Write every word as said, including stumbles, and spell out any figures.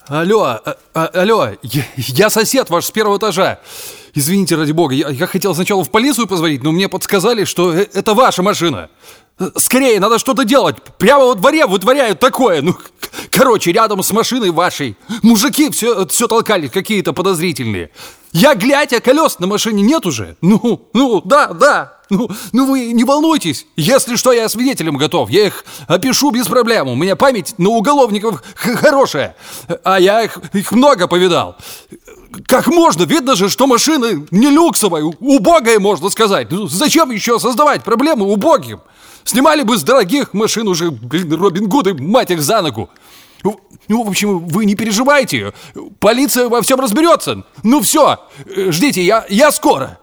Алло, а, а, алло, я, я сосед ваш с первого этажа. Извините, ради бога, я, я хотел сначала в полицию позвонить, но мне подсказали, что э- это ваша машина. Скорее, надо что-то делать. Прямо во дворе вытворяют такое. Ну, короче, рядом с машиной вашей мужики все, все толкали, какие-то подозрительные. Я глядь, а колес на машине нет уже. Ну, ну, да, да. Ну, ну вы не волнуйтесь. Если что, я свидетелем готов. Я их опишу без проблем. У меня память на уголовников х- хорошая. А я их, их много повидал. Как можно? Видно же, что машина не люксовая, убогая, можно сказать. Ну, зачем еще создавать проблемы убогим? Снимали бы с дорогих машин уже, блин, Робин Гуды, мать их за ногу. Ну, в общем, вы не переживайте. Полиция во всем разберется. Ну все, ждите, я, я скоро.